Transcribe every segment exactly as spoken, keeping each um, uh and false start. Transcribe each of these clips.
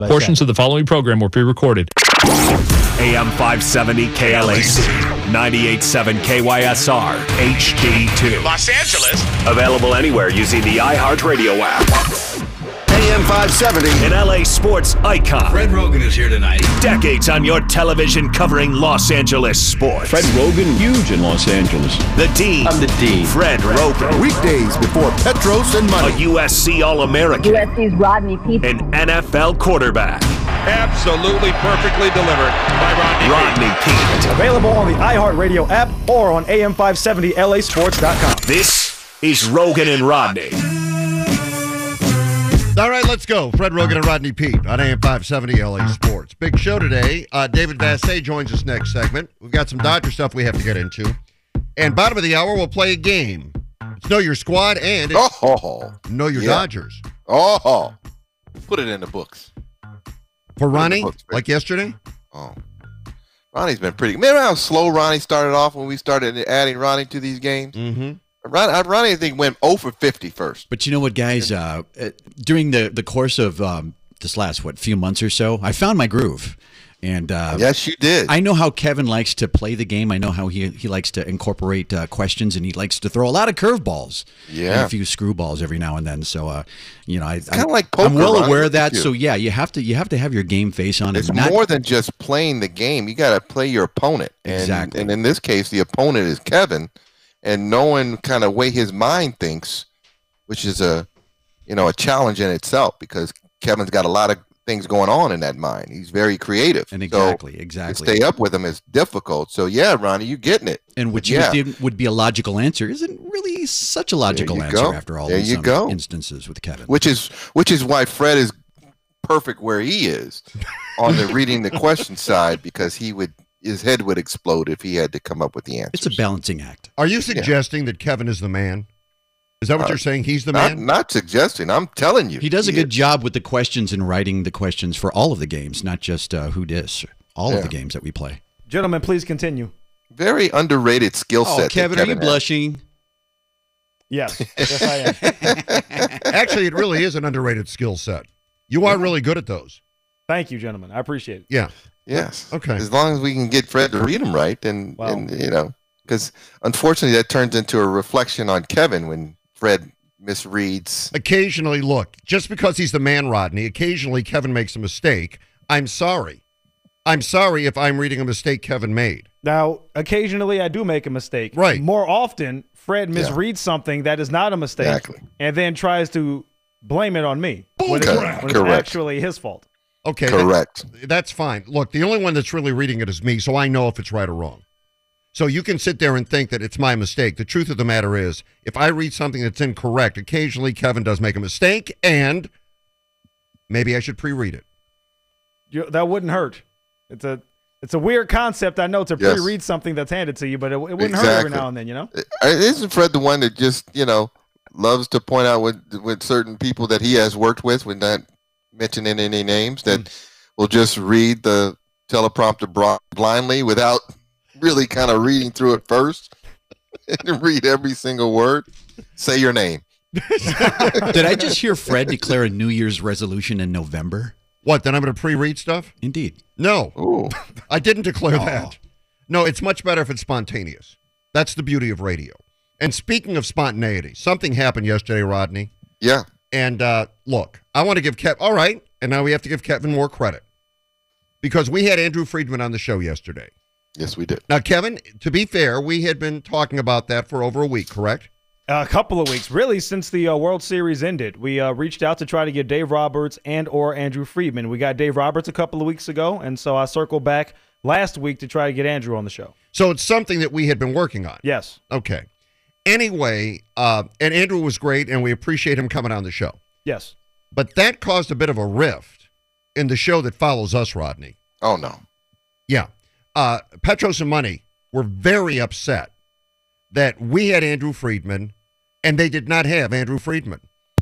But Portions yeah. of the following program were pre-recorded. A M five seventy K L A C, ninety-eight point seven K Y S R, H D two. Los Angeles. Available anywhere using the iHeartRadio app. A M five seventy. An L A sports icon. Fred Rogan is here tonight. Decades on your television covering Los Angeles sports. Fred Rogan, huge in Los Angeles. The Dean. I'm the Dean. Fred Rogan. Weekdays before Petros and A Money. U S C All-American. U S C's Rodney Peete. An N F L quarterback. Absolutely perfectly delivered by Rodney. Rodney Peete. Available on the iHeartRadio app or on A M five seventy L A sports dot com. This is Rogan and Rodney. All right, let's go. Fred Rogan and Rodney Peete on A M five seventy L A Sports. Big show today. Uh, David Vassay joins us next segment. We've got some Dodger stuff we have to get into. And bottom of the hour, we'll play a game. It's Know Your Squad and it's Oh, Know Your yeah. Dodgers. oh, put it in the books. For Ronnie, books, like yesterday? Oh, Ronnie's been pretty. Remember how slow Ronnie started off when we started adding Ronnie to these games? Mm-hmm. Ronnie, Ronnie, I think, went oh for fifty first. But you know what, guys? Uh, uh, during the, the course of um, this last, what, few months or so, I found my groove. And uh, Yes, you did. I know how Kevin likes to play the game. I know how he he likes to incorporate uh, questions, and he likes to throw a lot of curveballs. Yeah. And a few screwballs every now and then. So, uh, you know, I, kinda I'm, like poker, I'm well Ronnie. aware of Look that. at you. So, yeah, you have to you have to have your game face on. It's and not, more than just playing the game. You got to play your opponent. And, Exactly. And in this case, the opponent is Kevin, and knowing kind of way his mind thinks, which is a, you know, a challenge in itself because Kevin's got a lot of things going on in that mind. He's very creative. And So exactly, to exactly. stay up with him is difficult. So yeah, Ronnie, you getting it. And what But you yeah. think would be a logical answer isn't really such a logical you answer go. after all There these you some go. instances with Kevin. Which is which is why Fred is perfect where he is on the reading the question side because he would his head would explode if he had to come up with the answer. It's a balancing act. Are you suggesting that Kevin is the man? Is that what Uh, you're saying? He's the not, man? not suggesting. I'm telling you. He does a He good is. job with the questions and writing the questions for all of the games, not just uh, who dis, all Yeah. of the games that we play. Gentlemen, please continue. Very underrated skill set. Oh, that Kevin, are you has. blushing? Yes, yes, I am. Actually, it really is an underrated skill set. You are really good at those. Thank you, gentlemen. I appreciate it. Yeah. Yes. Okay. As long as we can get Fred to read them right, and, Wow. and you know, because unfortunately that turns into a reflection on Kevin when Fred misreads. Occasionally, look, just because he's the man, Rodney, occasionally Kevin makes a mistake. I'm sorry. I'm sorry if I'm reading a mistake Kevin made. Now, occasionally I do make a mistake. Right. More often, Fred Yeah. misreads something that is not a mistake Exactly. and then tries to blame it on me when, it's, Correct. when it's Correct. actually his fault. Okay. that- Correct. that's fine. Look, the only one that's really reading it is me, so I know if it's right or wrong. So you can sit there and think that it's my mistake. The truth of the matter is, if I read something that's incorrect, occasionally Kevin does make a mistake, and maybe I should pre-read it. You, that wouldn't hurt. It's a it's a weird concept, I know, to Yes. pre-read something that's handed to you, but it, it wouldn't hurt every Exactly. now and then, you know? Uh, Isn't Fred the one that just, you know, loves to point out with, with certain people that he has worked with, with not mentioning any names, that Mm. will just read the teleprompter bro- blindly without really kind of reading through it first and read every single word? Say your name. Did I just hear Fred declare a New Year's resolution in November? What, then I'm going to pre-read stuff? Indeed. No, Ooh. I didn't declare that. No, it's much better if it's spontaneous. That's the beauty of radio. And speaking of spontaneity, something happened yesterday, Rodney. Yeah. And uh, look, I want to give Kevin, all right, and now we have to give Kevin more credit. Because we had Andrew Friedman on the show yesterday. Yes, we did. Now, Kevin, to be fair, we had been talking about that for over a week, correct? A couple of weeks, really, since the uh, World Series ended. We uh, reached out to try to get Dave Roberts and or Andrew Friedman. We got Dave Roberts a couple of weeks ago, and so I circled back last week to try to get Andrew on the show. So it's something that we had been working on. Yes. Okay. Anyway, uh, and Andrew was great, and we appreciate him coming on the show. Yes. But that caused a bit of a rift in the show that follows us, Rodney. Oh, no. Yeah. Uh, Petros and Money were very upset that we had Andrew Friedman and they did not have Andrew Friedman.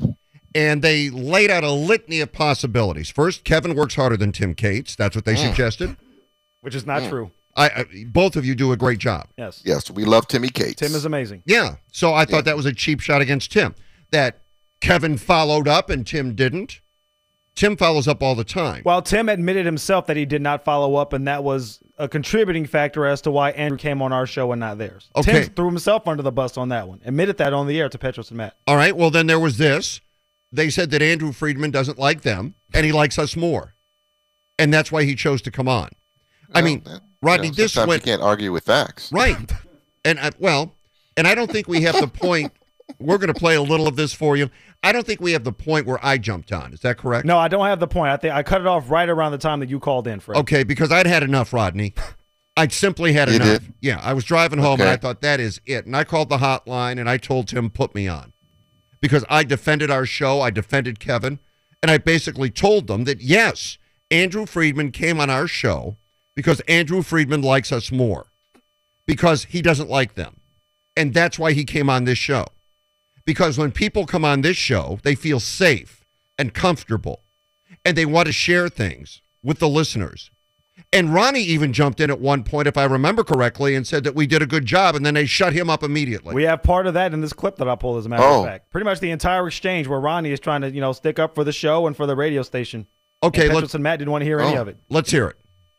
And they laid out a litany of possibilities. First, Kevin works harder than Tim Cates. That's what they Mm. suggested. Which is not Mm. true. I, I both of you do a great job. Yes. Yes, we love Timmy Cates. Tim is amazing. Yeah. So I thought Yeah. that was a cheap shot against Tim. That Kevin followed up and Tim didn't. Tim follows up all the time. Well, Tim admitted himself that he did not follow up, and that was a contributing factor as to why Andrew came on our show and not theirs. Okay. Tim threw himself under the bus on that one. Admitted that on the air to Petros and Matt. All right, well, then there was this. They said that Andrew Friedman doesn't like them, and he likes us more. And that's why he chose to come on. I Well, mean, that- Rodney, you know, this sometimes went... you can't argue with facts. Right. And, I, well, and I don't think we have the point... We're going to play a little of this for you. I don't think we have the point where I jumped on. Is that correct? No, I don't have the point. I think I cut it off right around the time that you called in, Fred. Okay, because I'd had enough, Rodney. I'd simply had You enough. did? Yeah, I was driving home and Okay. I thought, that is it. And I called the hotline and I told Tim, put me on. Because I defended our show, I defended Kevin, and I basically told them that, yes, Andrew Friedman came on our show because Andrew Friedman likes us more. Because he doesn't like them. And that's why he came on this show. Because when people come on this show, they feel safe and comfortable, and they want to share things with the listeners. And Ronnie even jumped in at one point, if I remember correctly, and said that we did a good job, and then they shut him up immediately. We have part of that in this clip that I pulled, as a matter Oh. of fact. Pretty much the entire exchange where Ronnie is trying to, you know, stick up for the show and for the radio station. Okay, and let's, Petros and Matt didn't want to hear any Oh. of it. let's hear it.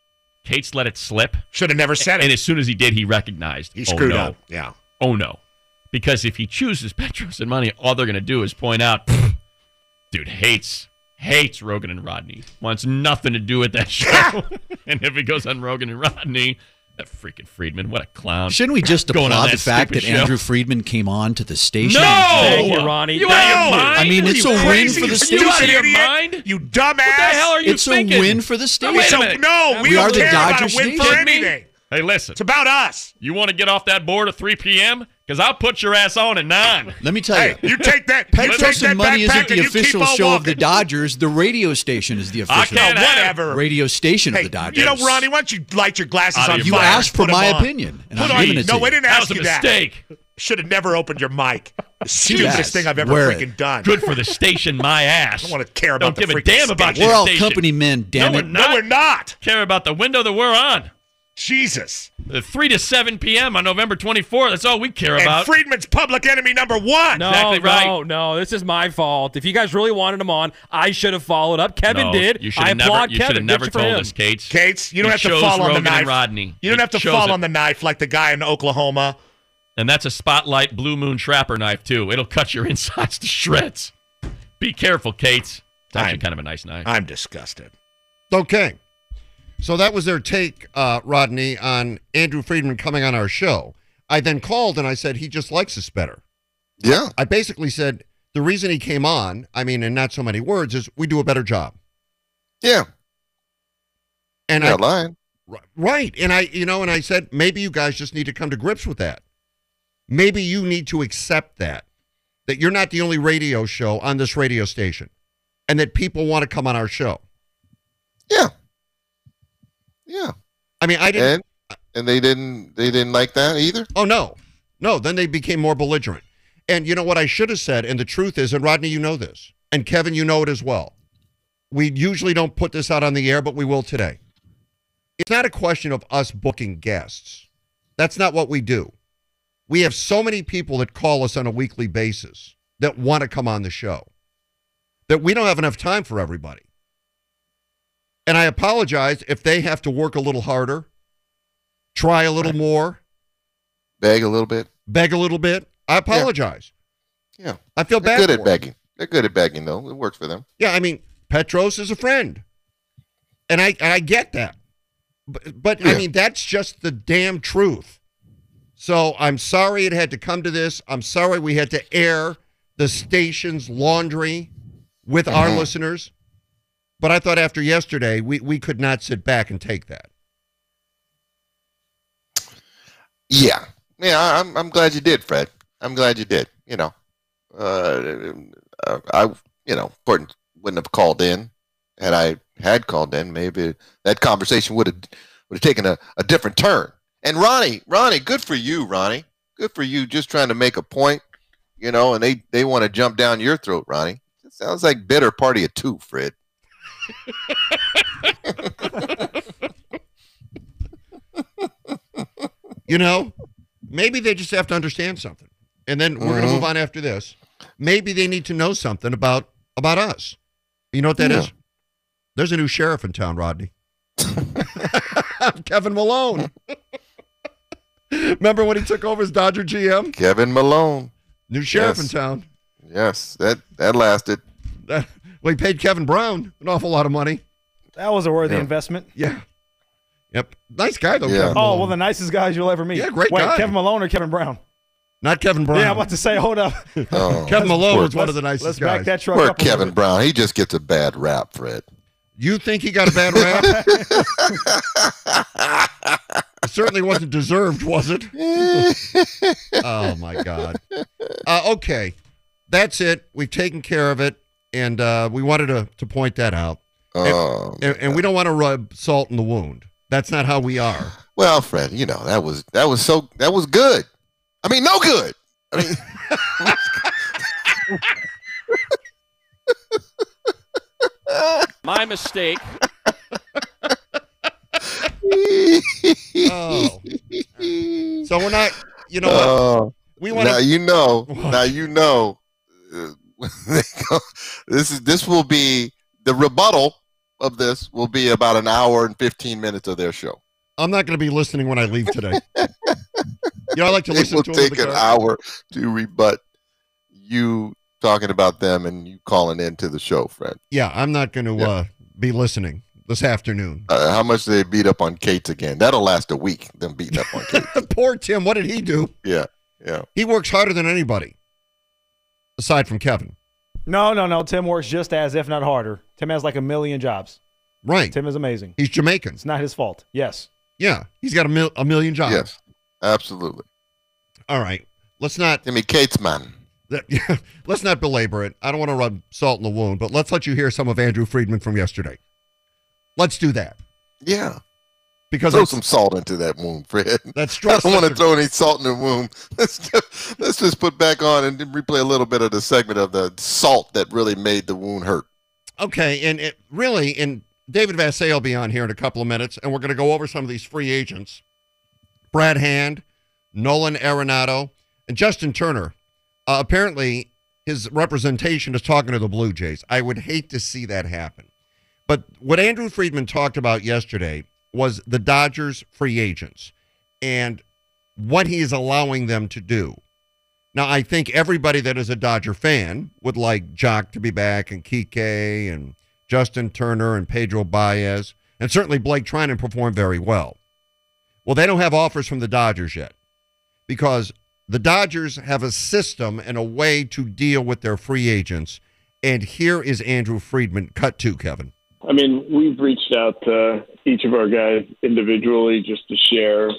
Cates let it slip. Should have never said And it. as soon as he did, he recognized. He oh, screwed no. up. Yeah. Oh, no. Because if he chooses Petros and Money, all they're going to do is point out, dude hates, hates Rogan and Rodney. Wants nothing to do with that show. And if he goes on Rogan and Rodney, that freaking Friedman, what a clown. Shouldn't we just Going on applaud that the fact that stupid show. Andrew Friedman came on to the station? No! Thank you, Ronnie. You Thank out of you. your mind? I mean, Are it's you a win crazy? for the You station. out of your Idiot. mind? You dumbass. What the hell are you It's thinking? a win for the Now, wait a station. So, minute. no, we, We don't are the care about Dodgers a win for Nation. anything. Hey, listen. It's about us. You want to get off that board at three p.m.? Because I'll put your ass on at nine. Let me tell Hey, you. you take that. you take Petros that and Money backpack isn't and the you official keep on show of the walking. Dodgers. The radio station is the I official can't have- Whatever. radio station Hey, of the Dodgers. you know, Ronnie, why don't you light your glasses Out of on your You fire? mind. asked for Put 'em my on. opinion, and Put I'm on- giving it no, to we you. didn't That ask was a you that. mistake. Should have never opened your mic. The Yes. stupidest thing I've ever Wear it. freaking done. Good for the station, my ass. I don't want to care about Don't the give a freaking damn about station. your We're all station. company men, damn no, it. We're not. No, we're not. Care about the window that we're on. Jesus. The three to seven p.m. on November twenty-fourth. That's all we care And about. Friedman's public enemy number one. No, Exactly no, right. no. This is my fault. If you guys really wanted him on, I should have followed up. Kevin No, did. You should I have never, applaud you should Kevin. have never Good for told him. us, Cates. Cates, you don't You have to chose fall on the Rogan and knife. Rodney. You don't You have to chose fall it. on the knife like the guy in Oklahoma. And that's a Spotlight Blue Moon Trapper knife, too. It'll cut your insides to shreds. Be careful, Cates. It's actually I'm- kind of a nice knife. I'm disgusted. Okay. So that was their take, uh, Rodney, on Andrew Friedman coming on our show. I then called and I said, he just likes us better. Yeah. I basically said, the reason he came on, I mean, in not so many words, is we do a better job. Yeah. And You're I, not lying. right. And I, you know, and I said, maybe you guys just need to come to grips with that. Maybe you need to accept that, that you're not the only radio show on this radio station and that people want to come on our show. Yeah. Yeah. I mean, I didn't. And and they didn't they didn't like that either. Oh, no. No, then they became more belligerent. And you know what I should have said, and the truth is, and Rodney, you know this, and Kevin, you know it as well. We usually don't put this out on the air, but we will today. It's not a question of us booking guests. That's not what we do. We have so many people that call us on a weekly basis that want to come on the show that we don't have enough time for everybody. And I apologize if they have to work a little harder, try a little more, Beg a little bit. beg a little bit. I apologize. Yeah. I feel They're bad. good for at them. begging. They're good at begging though. It works for them. Yeah, I mean, Petros is a friend, and I and I get that, but, but I Yeah. mean that's just the damn truth. So I'm sorry it had to come to this. I'm sorry we had to air the station's laundry with our Mhm. listeners. But I thought after yesterday we we could not sit back and take that. Yeah. Yeah, I- I'm I'm glad you did, Fred. I'm glad you did. You know. Uh, I you know, Portland wouldn't have called in. Had I had called in, maybe that conversation would have would have taken a, a different turn. And Ronnie, Ronnie, good for you, Ronnie. Good for you just trying to make a point, you know, and they, they want to jump down your throat, Ronnie. It sounds like bitter party of two, Fred. You know, maybe they just have to understand something. And then we're going to Mhm. move on after this. Maybe they need to know something about about us. You know what that is? Yeah. There's a new sheriff in town, Rodney. Kevin Malone. Remember when he took over as Dodger G M? Kevin Malone. New sheriff Yes. in town. Yes, that that lasted. That, well, he paid Kevin Brown an awful lot of money. That was a worthy Yeah. investment. Yeah. Yep. Nice guy, though, Yeah. Kevin Oh, Malone. well, the nicest guys you'll ever meet. Yeah, great Wait, guy. Kevin Malone or Kevin Brown? Not Kevin Brown. Yeah, I'm about to say, hold up. Oh, Kevin Malone poor- was one of the nicest Let's guys. back that truck Poor up. a little Kevin bit. Brown. He just gets a bad rap, Fred. You think he got a bad rap? It certainly wasn't deserved, was it? Oh, my God. Uh, okay. That's it. We've taken care of it, and uh, we wanted to, to point that out. Oh, And, and we don't want to rub salt in the wound. That's not how we are. well, Fred, you know that was that was so that was good. I mean, no good. I mean, My mistake. Oh. So we're not, you know what? oh, We want now to. you know. Now you know. uh, this is this will be the rebuttal of this will be about an hour and fifteen minutes of their show. I'm not going to be listening when I leave today. You know, I like to It listen will to him in take the an car. hour to rebut you talking about them and you calling into the show, Fred. Yeah, I'm not going to Yeah. uh, be listening this afternoon. Uh, how much did they beat up on Cates again? That'll last a week. Them beating up on Cates. Poor Tim. What did he do? Yeah, yeah. He works harder than anybody, aside from Kevin. No, no, no. Tim works just as, if not harder. Tim has like a million jobs. Right. Tim is amazing. He's Jamaican. It's not his fault. Yes. Yeah, he's got a, mil- a million jobs. Yes, absolutely. All right. Let's not Timmy Cates, man. that, yeah, let's not belabor it. I don't want to rub salt in the wound, but let's let you hear some of Andrew Friedman from yesterday. Let's do that Yeah. because Throw that's, some salt into that wound, Fred. that's I stress. don't want to throw any salt in the wound. Let's just, let's just put back on and replay a little bit of the segment of the salt that really made the wound hurt. Okay, and it really, and David Vassay will be on here in a couple of minutes, and we're going to go over some of these free agents. Brad Hand, Nolan Arenado, and Justin Turner. Uh, apparently, his representation is talking to the Blue Jays. I would hate to see that happen. But what Andrew Friedman talked about yesterday was the Dodgers free agents and what he is allowing them to do. Now, I think everybody that is a Dodger fan would like Jock to be back and Kike and Justin Turner and Pedro Baez, and certainly Blake Trinan performed very well. Well, they don't have offers from the Dodgers yet because the Dodgers have a system and a way to deal with their free agents. And here is Andrew Friedman. Cut to, Kevin. I mean, we've reached out to each of our guys individually just to share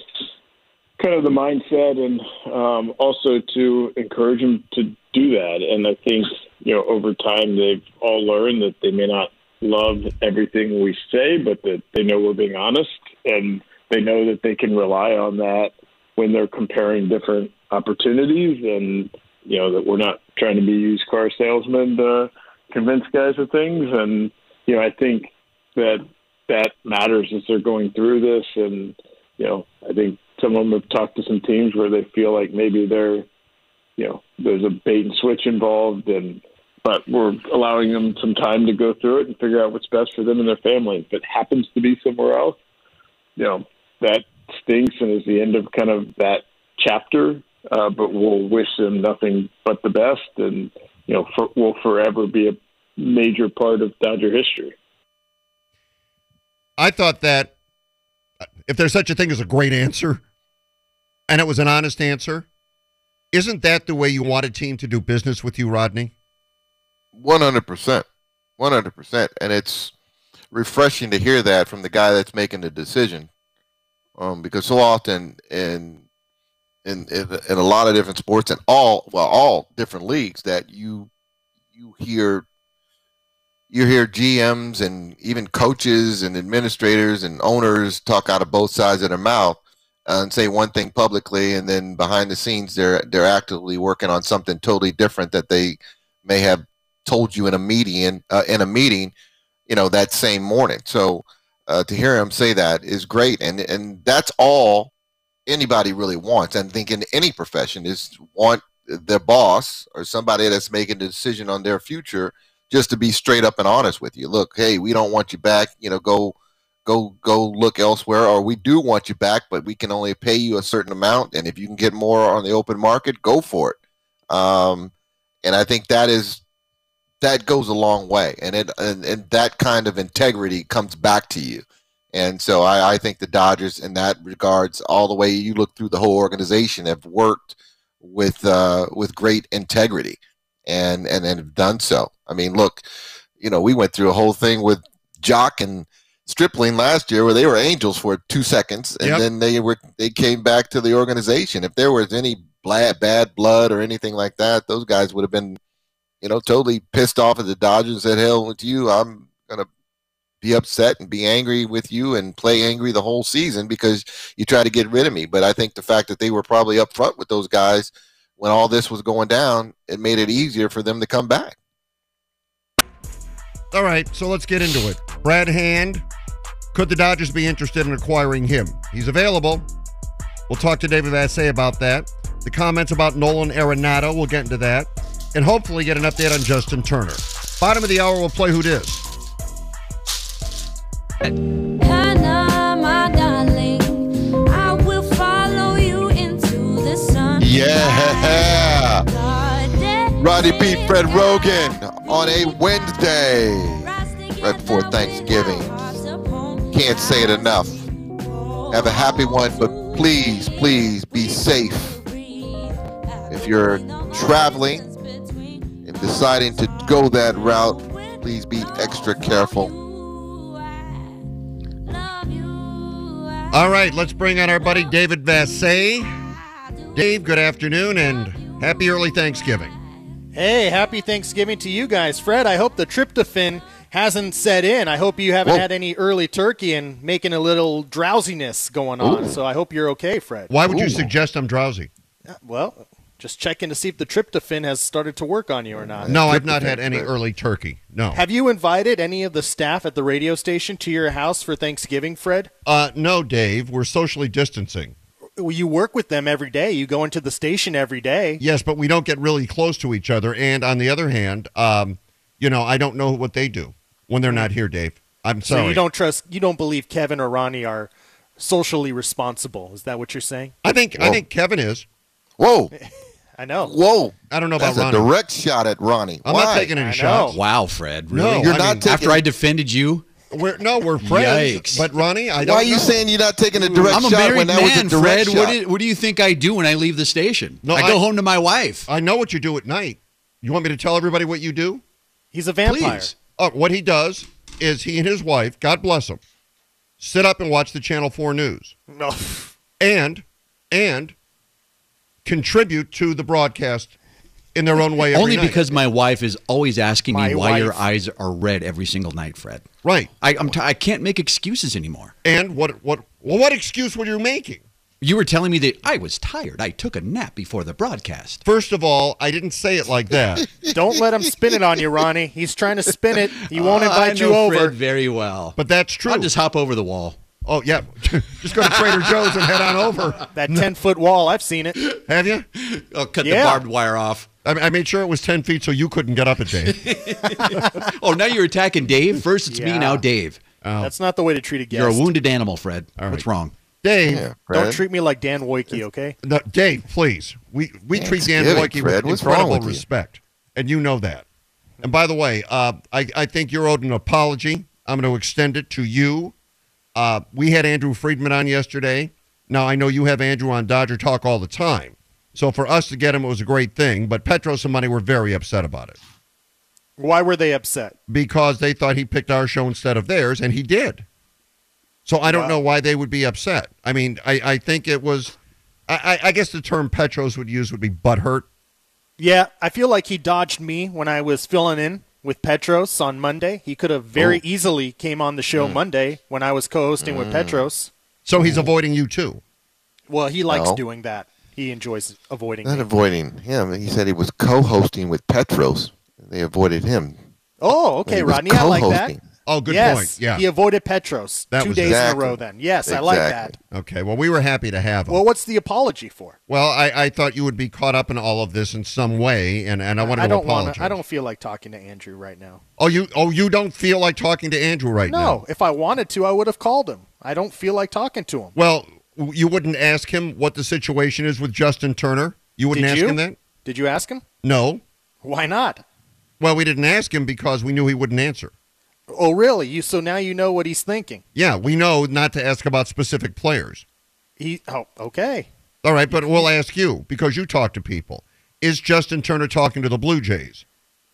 kind of the mindset and um, also to encourage them to do that. And I think, you know, over time they've all learned that they may not love everything we say, but that they know we're being honest and they know that they can rely on that when they're comparing different opportunities and, you know, that we're not trying to be used car salesmen to convince guys of things. And, you know, I think that that matters as they're going through this. And, you know, I think some of them have talked to some teams where they feel like maybe they're, you know, there's a bait and switch involved, and but we're allowing them some time to go through it and figure out what's best for them and their family. If it happens to be somewhere else, you know, that stinks and is the end of kind of that chapter. Uh, but we'll wish them nothing but the best, and you know, for, will forever be a major part of Dodger history. I thought that if there's such a thing as a great answer, and it was an honest answer, isn't that the way you want a team to do business with you, Rodney? one hundred percent. one hundred percent. And it's refreshing to hear that from the guy that's making the decision. Um, because so often in, in in in a lot of different sports and all well all different leagues that you you hear you hear G Ms and even coaches and administrators and owners talk out of both sides of their mouth and say one thing publicly, and then behind the scenes they're they're actively working on something totally different that they may have told you in a meeting uh, in a meeting, you know, that same morning. So uh, to hear him say that is great, and and that's all anybody really wants. And I think in any profession is want their boss or somebody that's making the decision on their future just to be straight up and honest with you. Look, hey, we don't want you back. You know, go, go, go look elsewhere, or we do want you back, but we can only pay you a certain amount. And if you can get more on the open market, go for it. Um, and I think that is that goes a long way, and it and, and that kind of integrity comes back to you. And so I, I think the Dodgers, in that regards, all the way you look through the whole organization, have worked with uh, with great integrity, and and and have done so. I mean, look, you know, we went through a whole thing with Jock and Stripling last year, where they were angels for two seconds, and Yep. then they were they came back to the organization. If there was any bad bad blood or anything like that, those guys would have been, you know, totally pissed off at the Dodgers and said, "Hell with you, I'm gonna be upset and be angry with you and play angry the whole season because you try to get rid of me." But I think the fact that they were probably up front with those guys when all this was going down, it made it easier for them to come back. All right, so let's get into it. Brad Hand, could the Dodgers be interested in acquiring him? He's available. We'll talk to David Vassegh about that. The comments about Nolan Arenado, we'll get into that. And hopefully get an update on Justin Turner. Bottom of the hour, we'll play Who Dis. Yeah. Rodney Pete, Fred Rogan on a Wednesday right before Thanksgiving. Can't say it enough. Have a happy one, but please, please be safe. If you're traveling and deciding to go that route, please be extra careful. All right, let's bring on our buddy David Vassegh. Dave, good afternoon and happy early Thanksgiving. Hey, happy Thanksgiving to you guys. Fred, I hope the tryptophan hasn't set in. I hope you haven't Whoa. had any early turkey and making a little drowsiness going on. Ooh. So I hope you're okay, Fred. Why would you Ooh. suggest I'm drowsy? Uh, Well, just checking to see if the tryptophan has started to work on you or not. No, I've not had any early turkey. No. Have you invited any of the staff at the radio station to your house for Thanksgiving, Fred? Uh, no, Dave. We're socially distancing. Well, you work with them every day. You go into the station every day. Yes, but we don't get really close to each other. And on the other hand, um, you know, I don't know what they do when they're not here, Dave. I'm So sorry. you don't trust, you don't believe Kevin or Ronnie are socially responsible. Is that what you're saying? I think I Whoa. think Kevin is. Whoa. I know. Whoa. I don't know That's about a Ronnie. direct shot at Ronnie. I'm Why? not taking any I shots. know. Wow, Fred. No, Really? You're I not mean, taking- After I defended you, We're, no, we're friends. Yikes. But Ronnie, I don't Why are you know. saying you're not taking a direct I'm a shot married when that was a man, direct Fred. shot? What do, what do you think I do when I leave the station? No, I I- go home to my wife. I know what you do at night. You want me to tell everybody what you do? He's a vampire. Please. Oh, what he does is he and his wife, God bless them, sit up and watch the Channel four News No. and and contribute to the broadcast in their own way every Only night. because my wife is always asking My me why your wife. eyes are red every single night, Fred. Right. I, I'm t- I can't make excuses anymore. And what what well what excuse were you making? You were telling me that I was tired. I took a nap before the broadcast. First of all, I didn't say it like that. Don't let him spin it on you, Ronnie. He's trying to spin it. He won't Uh, invite I you know over. Fred very well. But that's true. I'll just hop over the wall. Oh, yeah. Just go to Trader Joe's and head on over. That ten-foot wall, I've seen it. Have you? I'll cut Yeah. the barbed wire off. I, I made sure it was ten feet so you couldn't get up it, Dave. Oh, now you're attacking Dave? First it's me, Yeah. now Dave. Oh. That's not the way to treat a guest. You're a wounded animal, Fred. All right. What's wrong? Dave, Yeah, Don't Fred. treat me like Dan Woike, okay? no, Dave, please. We we treat Dan Thanksgiving, Boyke Fred. with What's wrong incredible with you? respect, and you know that. And by the way, uh, I I think you're owed an apology. I'm going to extend it to you. Uh, we had Andrew Friedman on yesterday. Now I know you have Andrew on Dodger Talk all the time, so for us to get him, it was a great thing. But Petros and Money were very upset about it Why were they upset? because they thought he picked our show instead of theirs, and he did. So I don't Wow. know why they would be upset. I mean, I, I think it was, I, I guess the term Petros would use would be butthurt. Yeah, I feel like he dodged me when I was filling in with Petros on Monday. He could have very Oh. easily came on the show Monday when I was co-hosting with Petros. So he's avoiding you too. Well, he likes No. doing that. He enjoys avoiding Not me. avoiding him. He said he was co-hosting with Petros. They avoided him. Oh, He okay, was Rodney, I like that. co-hosting. Oh, good yes, point. Yeah. He avoided Petros That two was days exactly. in a row then. Yes, I like that. Okay, well, we were happy to have him. Well, what's the apology for? Well, I, I thought you would be caught up in all of this in some way, and, and I wanted I to don't apologize. wanna, I don't feel like talking to Andrew right now. Oh, you oh you don't feel like talking to Andrew right no, now? if I wanted to, I would have called him. I don't feel like talking to him. Well, you wouldn't ask him what the situation is with Justin Turner? You wouldn't Did ask you? him that? Did you ask him? No. Why not? Well, we didn't ask him because we knew he wouldn't answer. Oh, really? You so now you know what he's thinking. Yeah, we know not to ask about specific players. He oh, okay. All right, but we'll ask you because you talk to people. Is Justin Turner talking to the Blue Jays?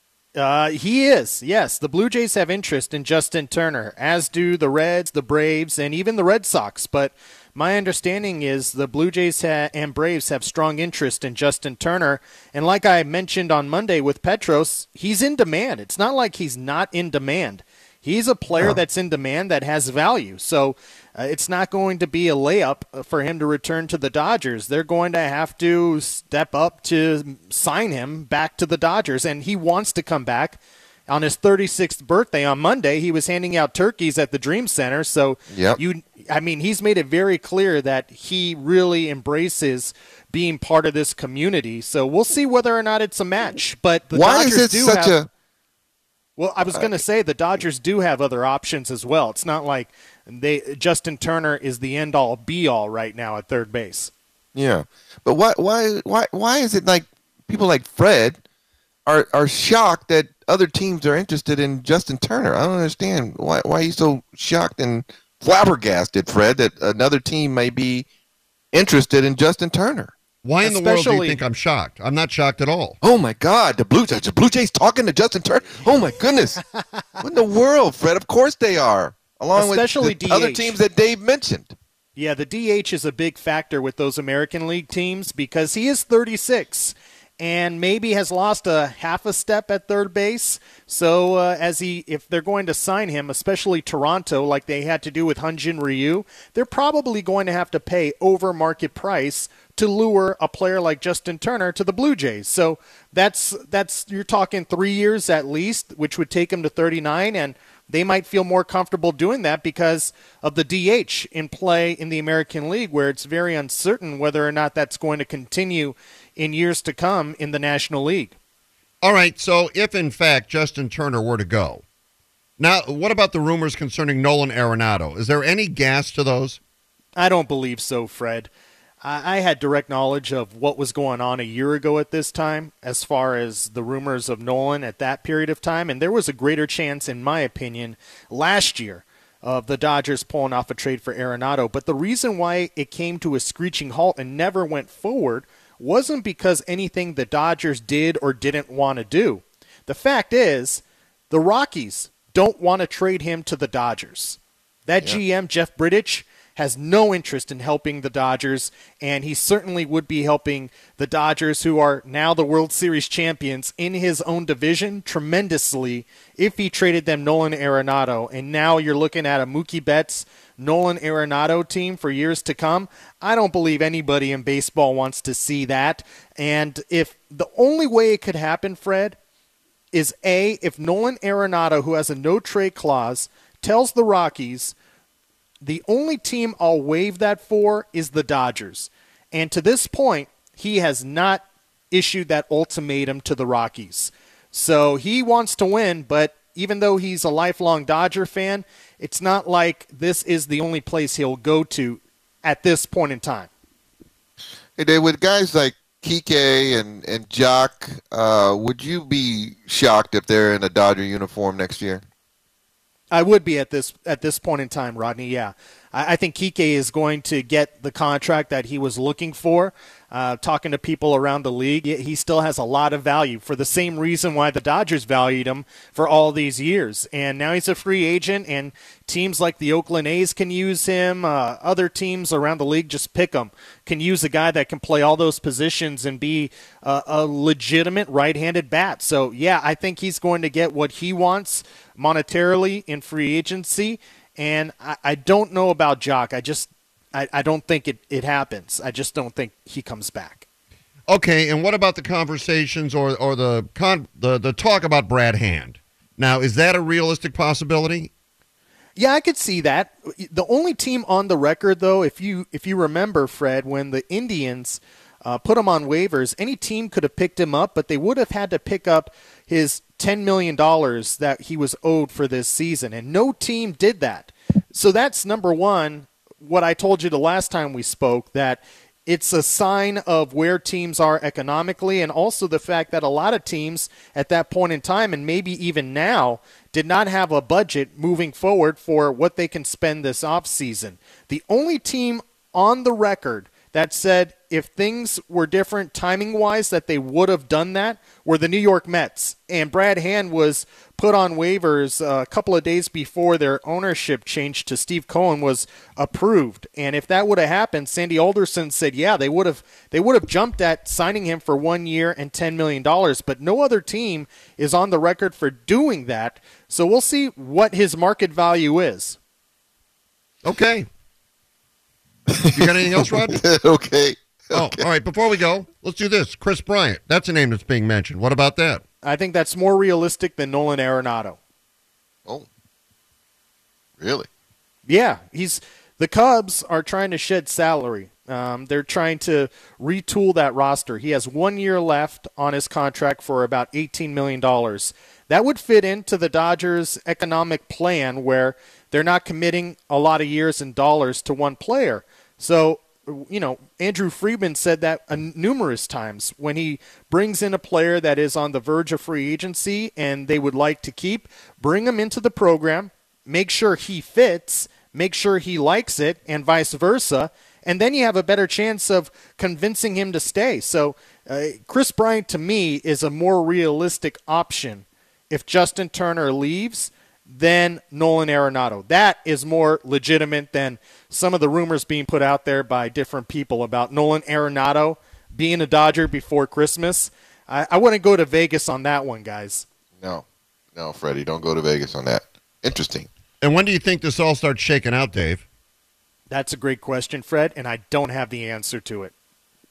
Uh, he is, yes. The Blue Jays have interest in Justin Turner, as do the Reds, the Braves, and even the Red Sox. But my understanding is the Blue Jays ha- and Braves have strong interest in Justin Turner. And like I mentioned on Monday with Petros, he's in demand. It's not like he's not in demand. He's a player that's in demand that has value. So uh, it's not going to be a layup for him to return to the Dodgers. They're going to have to step up to sign him back to the Dodgers, and he wants to come back. On his thirty-sixth birthday on Monday, he was handing out turkeys at the Dream Center. So Yep. you, I mean, he's made it very clear that he really embraces being part of this community. So we'll see whether or not it's a match. But the Why Dodgers is it do such have, a Well, I was going to say the Dodgers do have other options as well. It's not like they Justin Turner is the end all be all right now at third base. Yeah, but why why why why is it like people like Fred are are shocked that other teams are interested in Justin Turner? I don't understand why why are you so shocked and flabbergasted, Fred, that another team may be interested in Justin Turner. Why in the world do you Especially- think I'm shocked? I'm not shocked at all. Oh my God, the Blue Jays, the Blue Jays talking to Justin Turner. Oh my goodness, what in the world, Fred? Of course they are, along Especially with the other D H. teams that Dave mentioned. Yeah, the D H is a big factor with those American League teams because he is thirty-six and maybe has lost a half a step at third base. So uh, as he, if they're going to sign him, especially Toronto, like they had to do with Hyun-Jin Ryu, they're probably going to have to pay over market price to lure a player like Justin Turner to the Blue Jays. So that's that's you're talking three years at least, which would take him to thirty-nine, and they might feel more comfortable doing that because of the D H in play in the American League, where it's very uncertain whether or not that's going to continue in years to come in the National League. All right, so if in fact Justin Turner were to go, now what about the rumors concerning Nolan Arenado? Is there any gas to those? I don't believe so, Fred. I I had direct knowledge of what was going on a year ago at this time, as far as the rumors of Nolan at that period of time, and there was a greater chance, in my opinion, last year of the Dodgers pulling off a trade for Arenado. But the reason why it came to a screeching halt and never went forward wasn't because anything the Dodgers did or didn't want to do. The fact is, the Rockies don't want to trade him to the Dodgers. That Yeah. G M, Jeff Bridich, has no interest in helping the Dodgers, and he certainly would be helping the Dodgers, who are now the World Series champions in his own division, tremendously if he traded them Nolan Arenado. And now you're looking at a Mookie Betts, Nolan Arenado team for years to come. I don't believe anybody in baseball wants to see that. And if the only way it could happen, Fred, is A, if Nolan Arenado, who has a no-trade clause, tells the Rockies, the only team I'll waive that for is the Dodgers. And to this point, he has not issued that ultimatum to the Rockies. So he wants to win, but even though he's a lifelong Dodger fan, it's not like this is the only place he'll go to at this point in time. Hey, Dave, with guys like Kike and, and Jock, uh, would you be shocked if they're in a Dodger uniform next year? I would be at this at this point in time, Rodney, yeah. I, I think Kike is going to get the contract that he was looking for. Uh, talking to people around the league, he still has a lot of value for the same reason why the Dodgers valued him for all these years. And now he's a free agent, and teams like the Oakland A's can use him. Uh, other teams around the league just pick him, can use a guy that can play all those positions and be uh, a legitimate right-handed bat. So, yeah, I think he's going to get what he wants monetarily in free agency. And I, I don't know about Jock. I just I, I don't think it, it happens. I just don't think he comes back. Okay, and what about the conversations or or the con the, the talk about Brad Hand? Now, is that a realistic possibility? Yeah, I could see that. The only team on the record, though, if you if you remember, Fred, when the Indians uh, put him on waivers, any team could have picked him up, but they would have had to pick up his ten million dollars that he was owed for this season, and no team did that. So that's number one, what I told you the last time we spoke, that it's a sign of where teams are economically, and also the fact that a lot of teams at that point in time, and maybe even now, did not have a budget moving forward for what they can spend this offseason. The only team on the record that said if things were different timing-wise that they would have done that were the New York Mets. And Brad Hand was put on waivers uh, a couple of days before their ownership change to Steve Cohen was approved. And if that would have happened, Sandy Alderson said, yeah, they would have they would have jumped at signing him for one year and ten million dollars. But no other team is on the record for doing that. So we'll see what his market value is. Okay. You got anything else, Rod? okay. Oh, okay. all right. Before we go, let's do this. Chris Bryant. That's a name that's being mentioned. What about that? I think that's more realistic than Nolan Arenado. Oh, really? Yeah, he's the Cubs are trying to shed salary. Um, they're trying to retool that roster. He has one year left on his contract for about eighteen million dollars. That would fit into the Dodgers' economic plan where they're not committing a lot of years and dollars to one player. So, you know, Andrew Friedman said that uh, numerous times when he brings in a player that is on the verge of free agency and they would like to keep, bring him into the program, make sure he fits, make sure he likes it, and vice versa, and then you have a better chance of convincing him to stay. So uh, Chris Bryant, to me, is a more realistic option if Justin Turner leaves than Nolan Arenado. That is more legitimate than some of the rumors being put out there by different people about Nolan Arenado being a Dodger before Christmas. I, I wouldn't go to Vegas on that one, guys. No. No, Freddie, don't go to Vegas on that. Interesting. And when do you think this all starts shaking out, Dave? That's a great question, Fred, and I don't have the answer to it.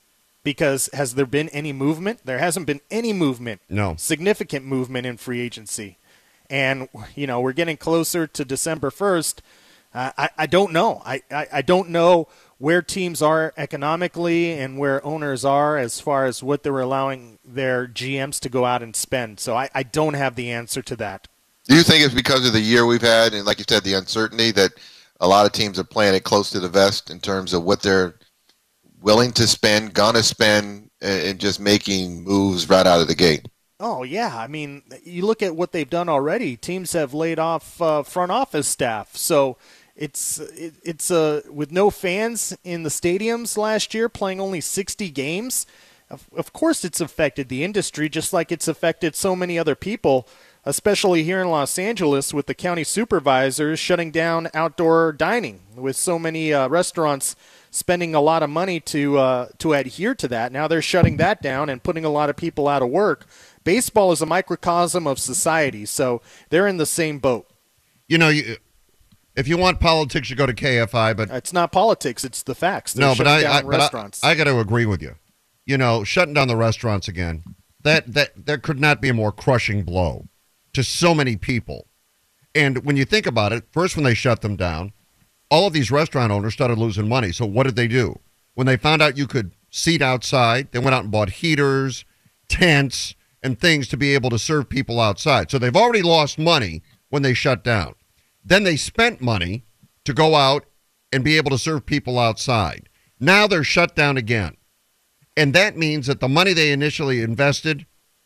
Because has there been any movement? There hasn't been any movement. No. Significant movement in free agency. And, you know, we're getting closer to December first. Uh, I, I don't know. I, I, I don't know where teams are economically and where owners are as far as what they're allowing their G Ms to go out and spend. So I, I don't have the answer to that. Do you think it's because of the year we've had and, like you said, the uncertainty that a lot of teams are playing it close to the vest in terms of what they're willing to spend, gonna spend, and just making moves right out of the gate? Oh, yeah. I mean, you look at what they've done already. Teams have laid off uh, front office staff. So it's it, it's uh, with no fans in the stadiums last year, playing only sixty games. Of, of course it's affected the industry just like it's affected so many other people, especially here in Los Angeles with the county supervisors shutting down outdoor dining with so many uh, restaurants spending a lot of money to uh, to adhere to that. Now they're shutting that down and putting a lot of people out of work. Baseball is a microcosm of society, so they're in the same boat. You know, you, if you want politics, you go to K F I, but it's not politics; it's the facts. They're no, but shutting I, down I, but restaurants. I, I got to agree with you. You know, shutting down the restaurants again, that that there could not be a more crushing blow to so many people. And when you think about it, first when they shut them down, all of these restaurant owners started losing money. So what did they do? When they found out you could seat outside, they went out and bought heaters, tents, and things to be able to serve people outside. So they've already lost money when they shut down. Then they spent money to go out and be able to serve people outside. Now they're shut down again. And that means that the money they initially invested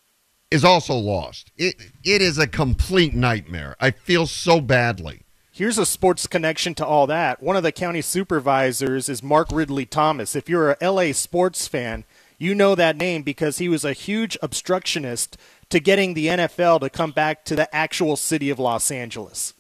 is also lost. It It is a complete nightmare. I feel so badly. Here's a sports connection to all that. One of the county supervisors is Mark Ridley Thomas. If you're a L A sports fan, you know that name because he was a huge obstructionist to getting the N F L to come back to the actual city of Los Angeles.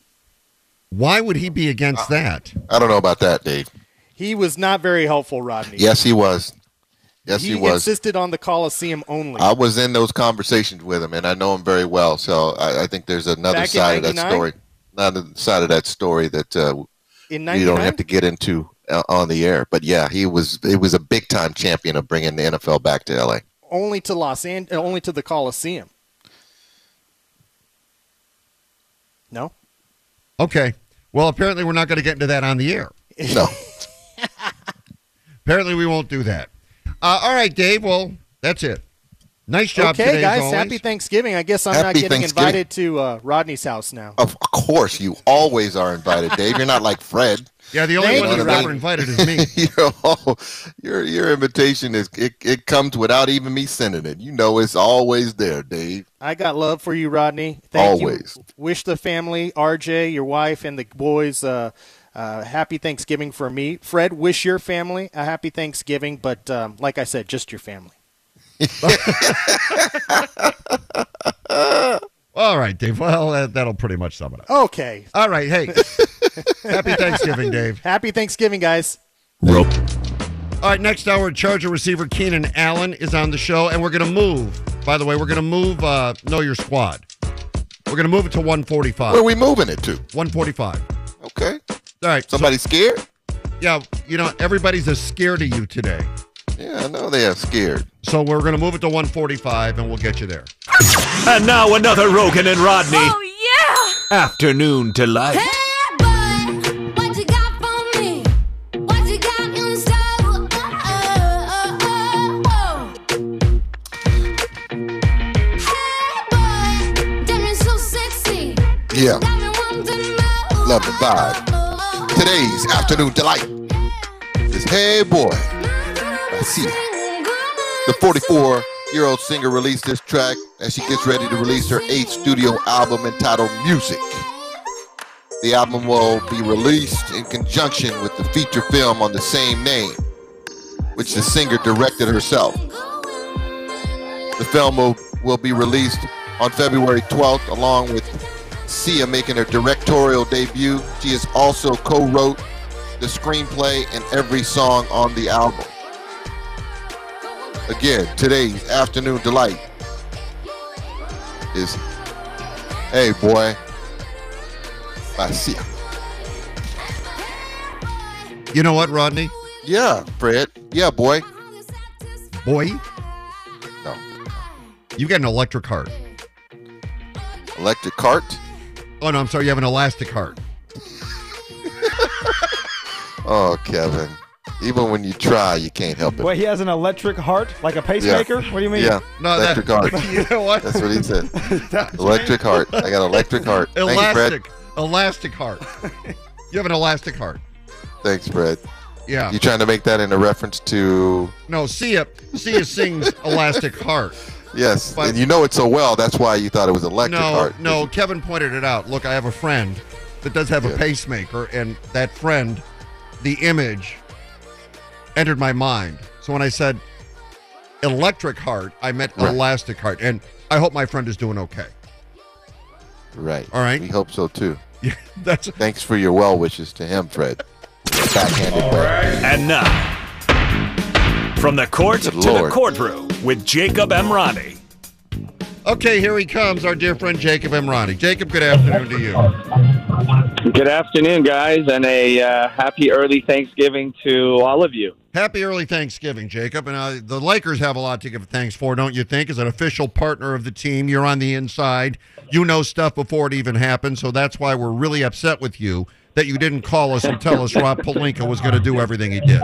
Why would he be against uh, that? I don't know about that, Dave. He was not very helpful, Rodney. Yes, he was. Yes, he, he was. He insisted on the Coliseum only. I was in those conversations with him, and I know him very well. So I, I think there's another Back side of that story. Another side of that story that uh, in you don't have to get into uh, on the air. But yeah, he was. He was a big time champion of bringing the N F L back to L A. Only to Los An- only to the Coliseum. No. Okay. Well, apparently we're not going to get into that on the air. No. Apparently we won't do that. Uh, all right, Dave. Well, that's it. Nice job okay, today, guys. as always. Happy Thanksgiving. I guess I'm Happy not getting Thanksgiving. invited to uh, Rodney's house now. Of course, you always are invited, Dave. You're not like Fred. Yeah, the only Thank one you, that's Rodney. never invited is me. you know, your your invitation is it, it comes without even me sending it. You know, it's always there, Dave. I got love for you, Rodney. Thank Always. you. Wish the family, R J, your wife, and the boys uh, uh, happy Thanksgiving for me. Fred, wish your family a happy Thanksgiving, but um, like I said, just your family. All right, Dave. Well, that, that'll pretty much sum it up. Okay. All right. Hey, happy Thanksgiving, Dave. Happy Thanksgiving, guys. All right, next hour, Charger receiver Keenan Allen is on the show, and we're going to move. By the way, we're going to move uh, Know Your Squad. We're going to move it to one forty-five. Where are we moving it to? one forty-five. Okay. All right. Somebody so, scared? Yeah, you know, everybody's as scared of you today. Yeah, I know they are scared. So we're going to move it to one forty-five, and we'll get you there. And now another Rogan and Rodney Oh, yeah! Afternoon Delight. Hey, boy, what you got for me? What you got in store? Oh, oh, oh, oh. Hey, boy, damn, you're so sexy. Yeah. Got me wanting more. Love the vibe. Today's Afternoon Delight is Hey Boy. I see. The forty-four-year-old singer released this track as she gets ready to release her eighth studio album entitled Music. The album will be released in conjunction with the feature film on the same name, which the singer directed herself. The film will, will be released on February twelfth, along with Sia making her directorial debut. She has also co-wrote the screenplay and every song on the album. Again, today's Afternoon Delight is Hey Boy by Sia. You know what, Rodney? Yeah, Fred. Yeah, boy. Boy? No. You got an electric heart. Electric cart? Oh, no, I'm sorry. You have an elastic heart. Oh, Kevin. Even when you try, you can't help it. Wait, he has an electric heart, like a pacemaker? What do you mean? Yeah, No, electric that- heart. You know what? That's what he said. Electric heart. I got electric heart. Thank you, Fred. Elastic. Elastic heart. You have an elastic heart. Thanks, Fred. Yeah. You trying to make that in a reference to... No, Sia, Sia sings Elastic Heart. Yes, But- and you know it so well, that's why you thought it was electric No, heart. no, Kevin pointed it out. Look, I have a friend that does have Yeah. a pacemaker, and that friend, the image, entered my mind. So when I said electric heart, I meant Right. elastic heart. And I hope my friend is doing okay. Right. All right. We hope so, too. Yeah, that's Thanks for your well wishes to him, Fred. Backhanded way. And now, from the court Good to the Lord. courtroom with Jacob Emrani. okay. Here he comes, our dear friend Jacob Emrani. Jacob, good afternoon to you. Good afternoon, guys, and a uh, happy early Thanksgiving to all of you. Happy early Thanksgiving, Jacob. And uh, the Lakers have a lot to give thanks for, don't you think? As an official partner of the team, you're on the inside. You know stuff before it even happened, so that's why we're really upset with you that you didn't call us and tell us Rob Pelinka was going to do everything he did.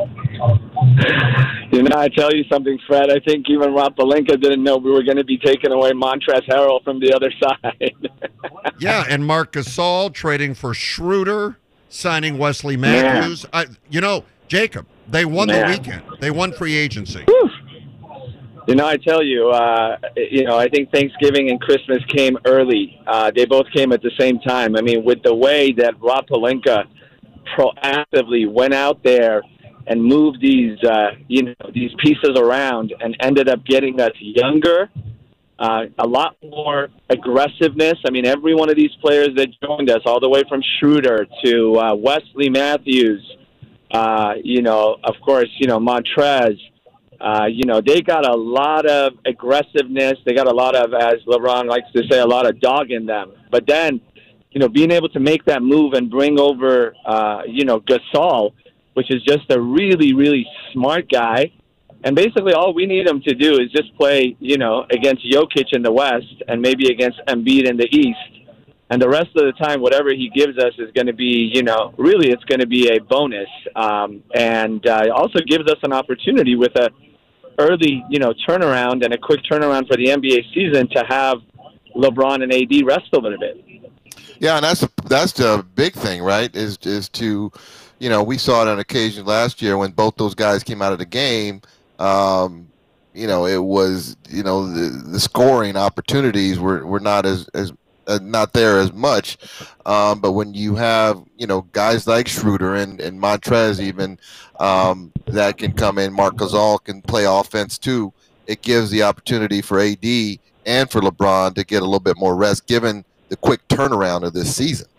You know, I tell you something, Fred. I think even Rob Pelinka didn't know we were going to be taking away Montrezl Harrell from the other side. Yeah, and Marc Gasol trading for Schroeder, signing Wesley Matthews. I, you know, Jacob, they won Man. the weekend. They won free agency. You know, I tell you, uh, you know, I think Thanksgiving and Christmas came early. Uh, they both came at the same time. I mean, with the way that Rob Pelinka proactively went out there and moved these, uh, you know, these pieces around and ended up getting us younger, uh, a lot more aggressiveness. I mean, every one of these players that joined us, all the way from Schroeder to uh, Wesley Matthews, uh, you know, of course, you know, Montrez. Uh, you know, they got a lot of aggressiveness. They got a lot of, as LeBron likes to say, a lot of dog in them. But then, you know, being able to make that move and bring over, uh, you know, Gasol, which is just a really, really smart guy. And basically all we need him to do is just play, you know, against Jokic in the West and maybe against Embiid in the East. And the rest of the time, whatever he gives us is going to be, you know, really it's going to be a bonus. Um, and uh, it also gives us an opportunity with a early, you know, turnaround and a quick turnaround for the N B A season to have LeBron and A D rest a little bit. Yeah, and that's that's the big thing, right? Is is to, you know, we saw it on occasion last year when both those guys came out of the game. Um, you know, it was, you know, the, the scoring opportunities were, were not as as uh, not there as much. Um, but when you have, you know, guys like Schroeder and, and Montrez even um, that can come in, Marc Gasol can play offense too. It gives the opportunity for A D and for LeBron to get a little bit more rest, given the quick turnaround of this season.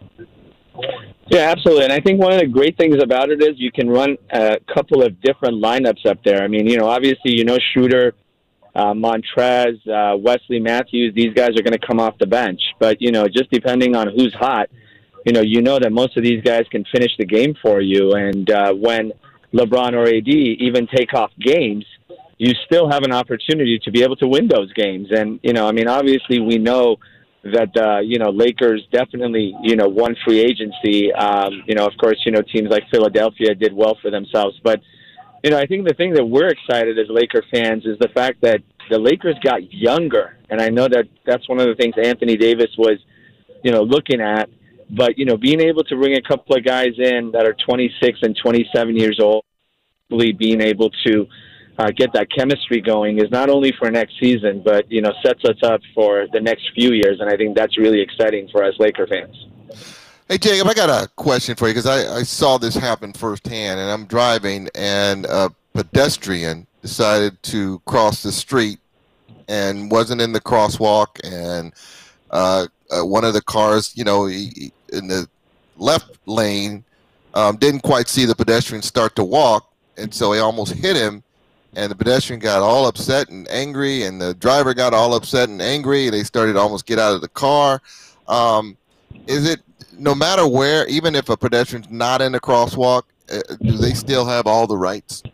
Yeah, absolutely. And I think one of the great things about it is you can run a couple of different lineups up there. I mean, you know, obviously, you know, Schroeder, uh, Montrez, uh, Wesley Matthews, these guys are going to come off the bench. But, you know, just depending on who's hot, you know, you know that most of these guys can finish the game for you. And uh, when LeBron or A D even take off games, you still have an opportunity to be able to win those games. And, you know, I mean, obviously we know that, uh, you know, Lakers definitely, you know, won free agency. Um, you know, of course, you know, teams like Philadelphia did well for themselves. But, you know, I think the thing that we're excited as Laker fans is the fact that the Lakers got younger. And I know that that's one of the things Anthony Davis was, you know, looking at. But, you know, being able to bring a couple of guys in that are twenty-six and twenty-seven years old, really being able to uh, get that chemistry going is not only for next season, but, you know, sets us up for the next few years. And I think that's really exciting for us Laker fans. Hey, Jacob, I got a question for you because I, I saw this happen firsthand, and I'm driving, and a pedestrian decided to cross the street and wasn't in the crosswalk, and uh, uh, one of the cars, you know, he, in the left lane um, didn't quite see the pedestrian start to walk, and so he almost hit him, and the pedestrian got all upset and angry, and the driver got all upset and angry. They started to almost get out of the car. Um, is it, no matter where, even if a pedestrian's not in the crosswalk, uh, do they still have all the rights?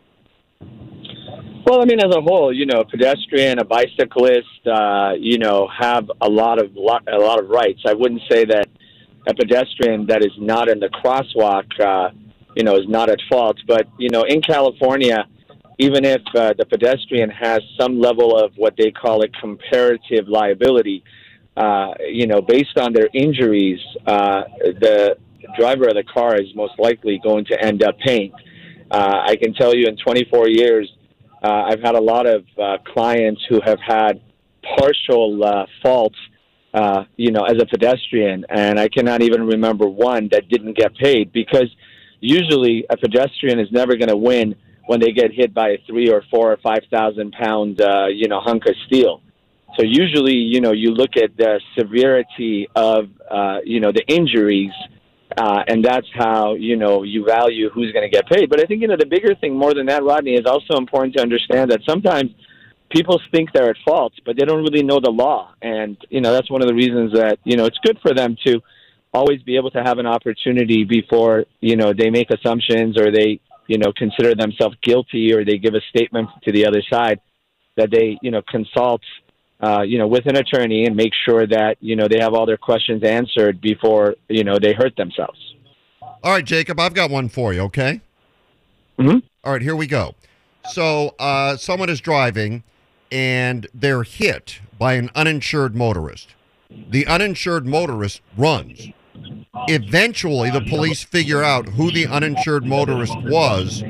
Well, I mean, as a whole, you know, a pedestrian, a bicyclist, uh, you know, have a lot of lot, a lot of rights. I wouldn't say that a pedestrian that is not in the crosswalk, uh, you know, is not at fault. But, you know, in California, even if uh, the pedestrian has some level of what they call a comparative liability, uh, you know, based on their injuries, uh, the driver of the car is most likely going to end up paying. Uh, I can tell you in twenty-four years, uh, I've had a lot of uh, clients who have had partial uh, faults, uh, you know, as a pedestrian, and I cannot even remember one that didn't get paid, because usually a pedestrian is never going to win when they get hit by a three or four or five thousand pound, uh, you know, hunk of steel. So usually, you know, you look at the severity of, uh, you know, the injuries, uh, and that's how, you know, you value who's going to get paid. But I think, you know, the bigger thing more than that, Rodney, is also important to understand that sometimes people think they're at fault, but they don't really know the law. And, you know, that's one of the reasons that, you know, it's good for them to always be able to have an opportunity before, you know, they make assumptions or they, you know, consider themselves guilty or they give a statement to the other side, that they, you know, consult, uh, you know, with an attorney and make sure that, you know, they have all their questions answered before, you know, they hurt themselves. All right, Jacob, I've got one for you, okay? Mm-hmm. All right, here we go. So uh, someone is driving, and they're hit by an uninsured motorist. The uninsured motorist runs. Eventually, the police figure out who the uninsured motorist was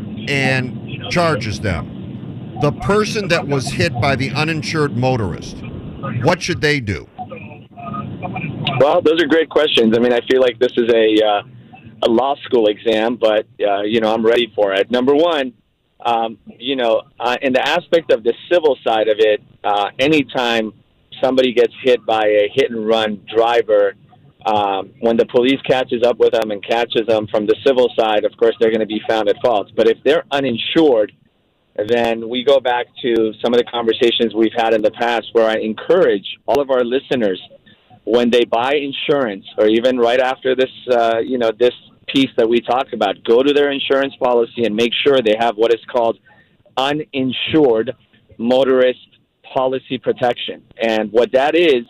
and charges them. The person that was hit by the uninsured motorist, what should they do? Well, those are great questions. I mean, I feel like this is a uh, a law school exam, but, uh, you know, I'm ready for it. Number one, um, you know, uh, in the aspect of the civil side of it, uh, anytime somebody gets hit by a hit-and-run driver, Um, when the police catches up with them and catches them from the civil side, of course, they're going to be found at fault. But if they're uninsured, then we go back to some of the conversations we've had in the past where I encourage all of our listeners, when they buy insurance or even right after this, uh, you know, this piece that we talk about, go to their insurance policy and make sure they have what is called uninsured motorist policy protection. And what that is,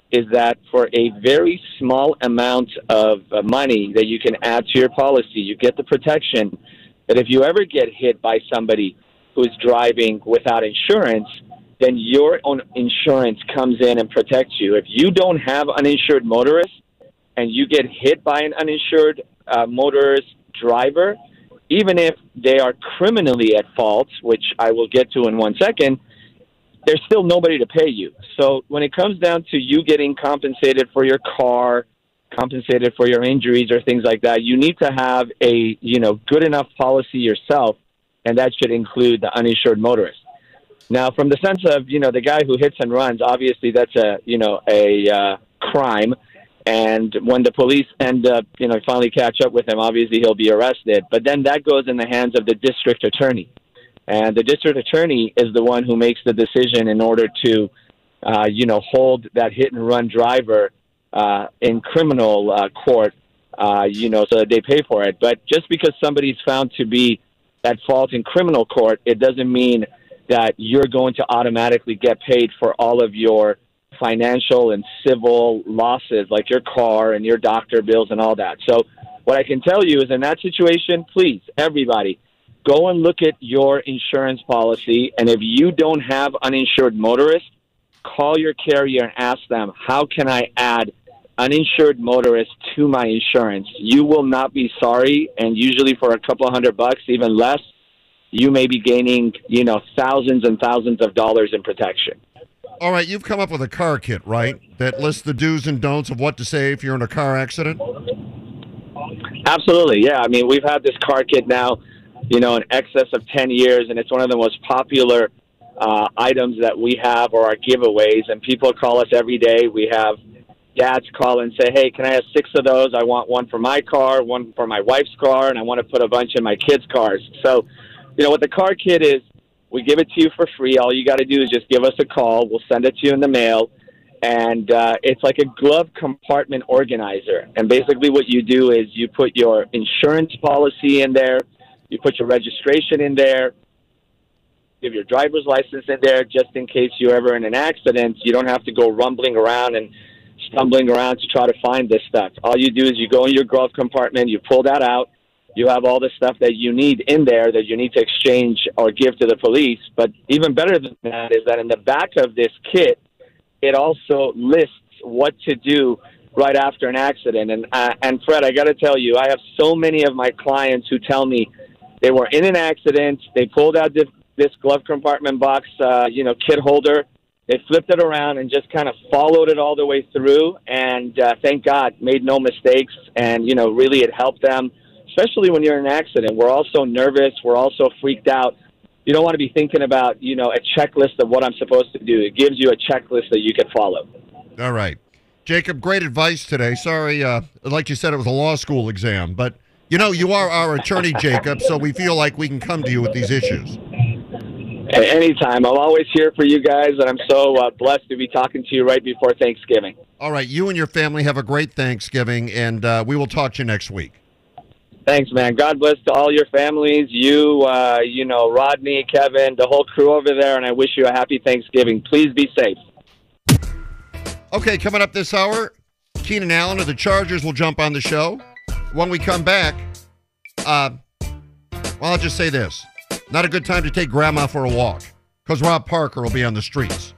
is that for a very small amount of uh, money that you can add to your policy, you get the protection that if you ever get hit by somebody who's driving without insurance, then your own insurance comes in and protects you. If you don't have uninsured motorists and you get hit by an uninsured uh, motorist driver, even if they are criminally at fault, which I will get to in one second, there's still nobody to pay you. So when it comes down to you getting compensated for your car, compensated for your injuries or things like that, you need to have a, you know, good enough policy yourself, and that should include the uninsured motorist. Now, from the sense of, you know, the guy who hits and runs, obviously that's a, you know, a uh, crime. And when the police end up, you know, finally catch up with him, obviously he'll be arrested. But then that goes in the hands of the district attorney. And the district attorney is the one who makes the decision in order to, uh, you know, hold that hit-and-run driver uh, in criminal uh, court, uh, you know, so that they pay for it. But just because somebody's found to be at fault in criminal court, it doesn't mean that you're going to automatically get paid for all of your financial and civil losses, like your car and your doctor bills and all that. So what I can tell you is in that situation, please, everybody, go and look at your insurance policy. And if you don't have uninsured motorists, call your carrier and ask them, how can I add uninsured motorists to my insurance? You will not be sorry. And usually for a couple of hundred bucks, even less, you may be gaining, you know, thousands and thousands of dollars in protection. All right, you've come up with a car kit, right, that lists the do's and don'ts of what to say if you're in a car accident? Absolutely, yeah. I mean, we've had this car kit now, you know, in excess of ten years, and it's one of the most popular uh, items that we have or our giveaways, and people call us every day. We have dads call and say, hey, can I have six of those? I want one for my car, one for my wife's car, and I want to put a bunch in my kids' cars. So, you know, what the car kit is, we give it to you for free. All you got to do is just give us a call. We'll send it to you in the mail. And uh, it's like a glove compartment organizer. And basically what you do is you put your insurance policy in there. You put your registration in there. Give your driver's license in there just in case you're ever in an accident. You don't have to go rumbling around and stumbling around to try to find this stuff. All you do is you go in your glove compartment, you pull that out. You have all the stuff that you need in there that you need to exchange or give to the police. But even better than that is that in the back of this kit, it also lists what to do right after an accident. And uh, and Fred, I got to tell you, I have so many of my clients who tell me they were in an accident, they pulled out this, this glove compartment box, uh, you know, kit holder, they flipped it around and just kind of followed it all the way through. And uh, thank God, made no mistakes. And, you know, really it helped them. Especially when you're in an accident, we're all so nervous. We're all so freaked out. You don't want to be thinking about, you know, a checklist of what I'm supposed to do. It gives you a checklist that you can follow. All right. Jacob, great advice today. Sorry, uh, like you said, it was a law school exam. But, you know, you are our attorney, Jacob, so we feel like we can come to you with these issues. Anytime. I'm always here for you guys, and I'm so uh, blessed to be talking to you right before Thanksgiving. All right. You and your family have a great Thanksgiving, and uh, we will talk to you next week. Thanks, man. God bless to all your families, you, uh, you know, Rodney, Kevin, the whole crew over there, and I wish you a happy Thanksgiving. Please be safe. Okay, coming up this hour, Keenan Allen of the Chargers will jump on the show. When we come back, uh, well, I'll just say this. Not a good time to take Grandma for a walk, because Rob Parker will be on the streets.